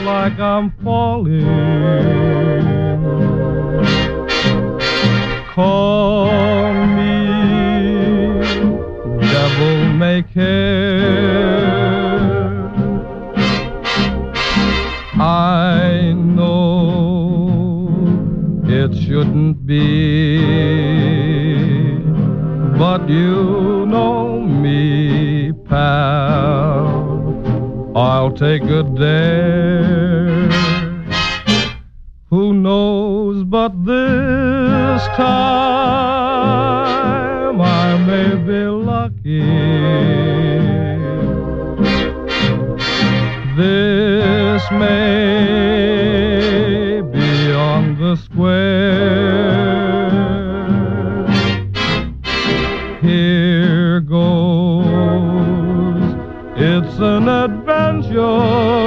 like I'm falling. Call me devil may care. I know it shouldn't be, but you know me, pal. I'll take a dare. Who knows but this time I may be lucky. This may be on the square. Here goes. It's an adventure